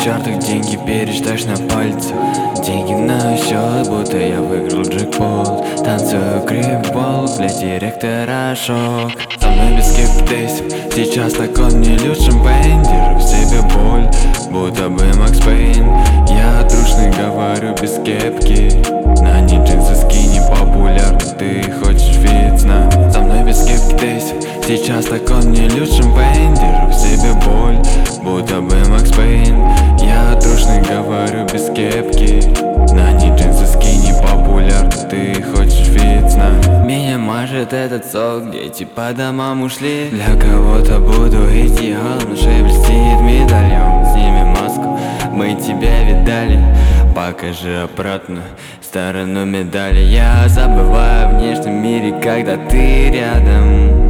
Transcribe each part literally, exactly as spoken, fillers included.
чартах, деньги пересчитаешь на пальцах. Деньги на счет, будто я выиграл джекпот. Танцую крипбол, для директора шок. Со мной без кепки, сейчас так он не льют шампейн. Держу в себе боль, будто бы Макс Пейн. Я трушный говорю без кепки. На не джинсы скини популярны, ты хочешь фит с нами. Со мной без кепки, сейчас так он не льют шампейн. Держу в себе боль, будто бы Макс Пейн. Я трушный говорю без кепки. На не джинсы скини популярны, ты хочешь фит с нами. Меня мажет этот сок, дети по домам ушли. Для кого-то буду идти голым, на шее блестит медальон. Снимем маску, мы тебя видали. Покажи обратно сторону медали. Я забываю в внешнем мире, когда ты рядом.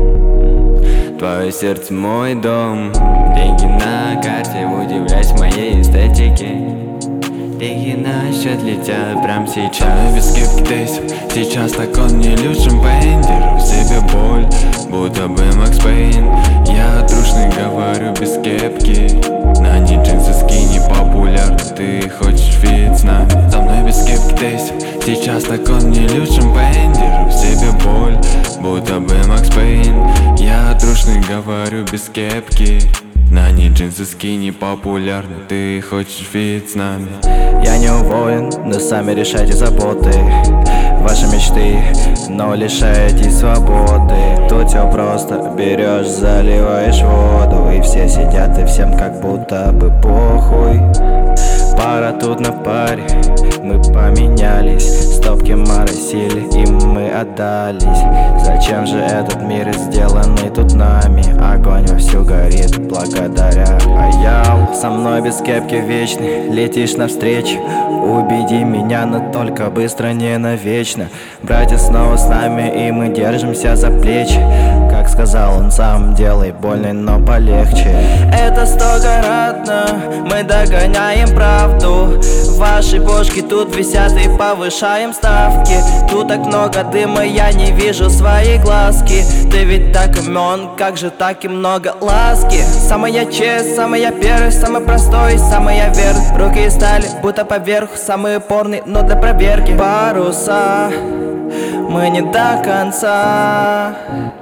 Твое сердце мой дом. Деньги на карте, удивляюсь моей эстетике. Деньги на счет летят прям сейчас. Но без кепки сейчас так он не льют шампейн. Держу в себе боль, будто бы Макс Пейн. Я трушный говорю без кепки. На не джинсы скини популярны, ты хочешь фит с нами. Со мной без кепки сейчас так он не льют шампейн. Держу в себе боль, будто бы Макс Пейн. Я трушный говорю без кепки. На не джинсы скини популярны, ты хочешь фит с нами. Я не уволен, но сами решайте заботы. Ваши мечты, но лишаетесь свободы. Тут все просто, берешь, заливаешь воду. И все сидят, и всем как будто бы похуй. Пара тут на паре, мы поменялись. Стопки моросили, и мы отдались. Зачем же этот мир сделанный тут нами? Огонь вовсю горит благодаря Аял. Со мной без кепки вечный, летишь навстречу. Убеди меня, но только быстро, не навечно. Братья снова с нами, и мы держимся за плечи. Как сказал он сам, делай больно, но полегче. Это стократно, мы догоняем правду. Ваши бошки тут висят и повышаем ставки. Тут так много дыма, я не вижу свои глазки. Ты ведь так умен, как же так и много ласки. Самая честь, самая первая, самый простой, самая верный. Руки стали, будто поверху, самые порные, но для проверки. Паруса, мы не до конца.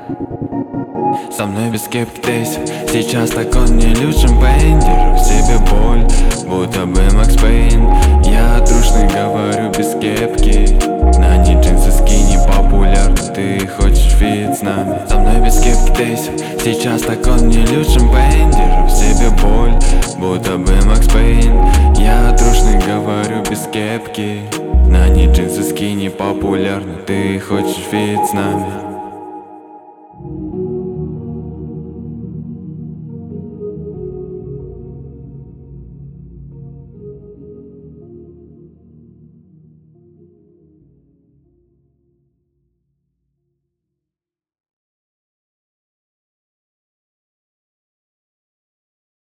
Со мной без кепки сейчас так он не льют шампейн. Держу в себе боль, будто бы Макс Пейн. Я трушный говорю без кепки. На не джинсы скини популярны, ты хочешь фит с нами. Со мной без кепки сейчас так он не льют шампейн. Держу в себе боль, будто бы Макс Пейн. Я трушный говорю без кепки. На не джинсы скини популярны, ты хочешь фит с нами.